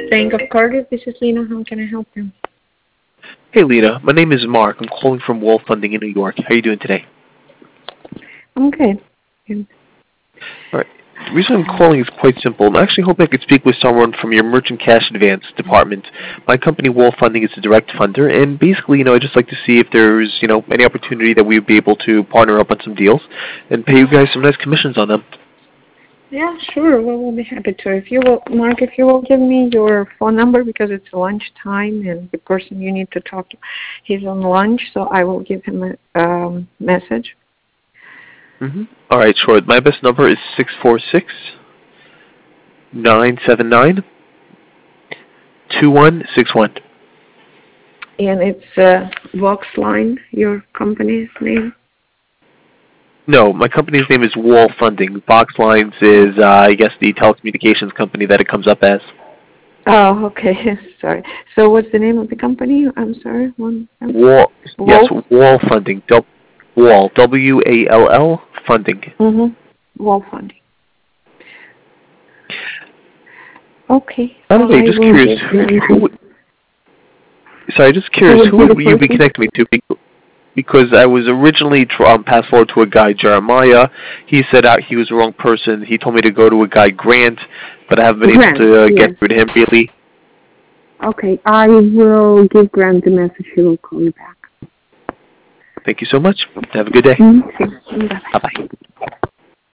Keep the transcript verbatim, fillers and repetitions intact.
Bank of Cardiff. This is Lena. How can I help you? Hey, Lena. My name is Mark. I'm calling from Wall Funding in New York. How are you doing today? I'm good. All right. The reason I'm calling is quite simple. I'm actually hoping I could speak with someone from your Merchant Cash Advance department. My company, Wall Funding, is a direct funder, and basically, you know, I'd just like to see if there's, you know, any opportunity that we would be able to partner up on some deals and pay you guys some nice commissions on them. Yeah, sure. Well, we'll be happy to. If you will, Mark, if you will give me your phone number because it's lunch time and the person you need to talk to, he's on lunch, so I will give him a um, message. Mm-hmm. All right, sure. My best number is six four six, nine seven nine, two one six one. And it's uh, Voxline, your company's name? No, my company's name is Wall Funding. Voxlines is, uh, I guess, the telecommunications company that it comes up as. Oh, okay. Sorry. So what's the name of the company? I'm sorry. One. Wall. Wall? Yes, Wall Funding. Du- Wall. W A L L Funding. Mm-hmm. Wall Funding. Okay. By the way, just curious, who, who would, sorry, just curious, who would you be connecting me to? Because I was originally um, passed forward to a guy, Jeremiah. He said out he was the wrong person. He told me to go to a guy, Grant, but I haven't been Grant, able to uh, yes. get through to him really. Okay, I will give Grant the message. He will call you back. Thank you so much. Have a good day. Mm-hmm. Bye-bye. Bye-bye.